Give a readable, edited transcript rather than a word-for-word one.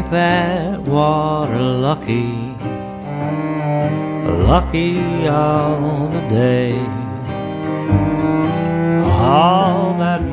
that water lucky, lucky all the day. All that